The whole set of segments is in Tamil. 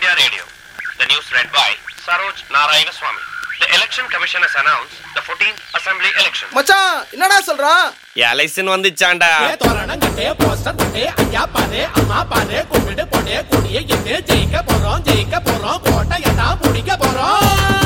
India Radio. The news read by Saroj Narayanaswamy. The Election Commission has announced the 14th Assembly election. மச்சான் என்னடா சொல்றா? எலெக்ஷன் வந்துச்சாண்டா. தோரணம் கட்டே போஸ்டர் கட்டே ஐயா பாரு அம்மா பாரு கும்பிடு போடே கூடிய எங்கே ஜெயிக்க போறோம் கோட்டையை தான் பிடிக்க போறோம்.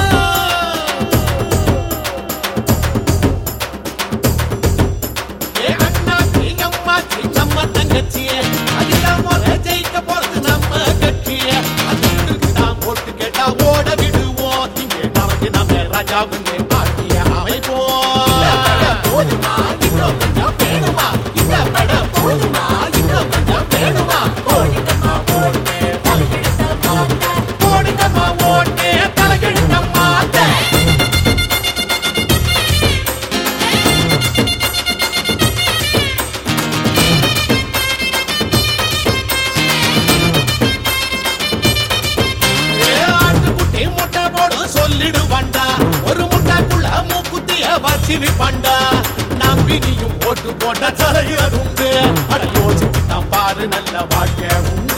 ஏ அண்ணா அம்மா நம்ம தங்கச்சியே அதுதான் முறை ஜெயிக்க போறது நம்ம கட்சியே. அதுக்கு தான் போட்டு கேட்டா ஓட விடுவோம். இங்கே நமக்கு நம்ம ராஜாவுன்னு பாட்டிய அமைப்போம். போதுமா இன்னும் கொஞ்சம் வேணுமா? இந்த படம் போதுமா இன்னும் கொஞ்சம் வேணுமா? ஓடிட்டமா ஓட்டே தலைகெடுத்த மாத்த ஓடிட்டமா ஓட்டே தலைகெடுத்த மாத்த. ஆட்டுக்குட்டி முட்டை போடும் சொல்லிடுவாண்டா. ஒரு முட்டைக்குள்ள மூக்குத்திய வச்சு விப்பாண்டா. நம்பினியும் ஓட்டு போட்ட தலையதுண்டு. அட யோசிச்சுதான் பாரு நல்ல வாழ்க்கை உண்டு.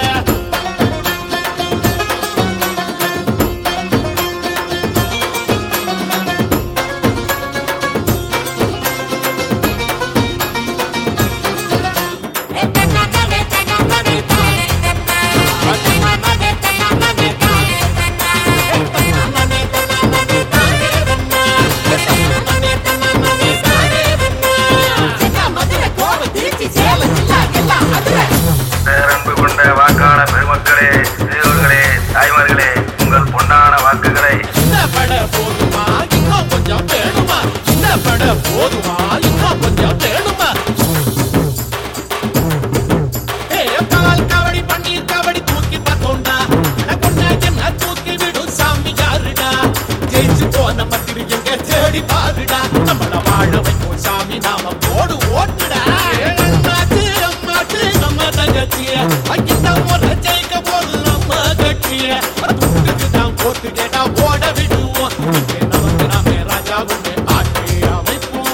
பேரன்பு கொண்ட வாக்காளர் பெருமக்களே, பெரியோர்களே, தாய்மார்களே, உங்கள் பொன்னான வாக்குகளை இந்த பட போதுமா இன்னும் கொஞ்சம் வேணுமா? இந்த பட போதுமா இன்னும் கொஞ்சம் வேணுமா? பால் கபடி பன்னீர் கபடி தூக்கி பார்த்தோண்டா. என்ன தூக்கி விடும் சாமி யாருடா? ஜெயிச்சு போன மத்திரி எங்க தேடி பாருடா. நம்மள வாழ வைக்கும் சாமி நாம போடு ஓட்டுடா. அம்மாச்சு நம்ம தங்கச்சிய அங்கிட்ட முறை ஜெயிக்க போது நம்ம கட்சிய. துட்டுக்கு தான் போட்டு கேட்டா ஓட விடுவோம். இங்கே நமக்கு நாமே ராஜாவுன்னு ஆட்சி அமைப்போம்.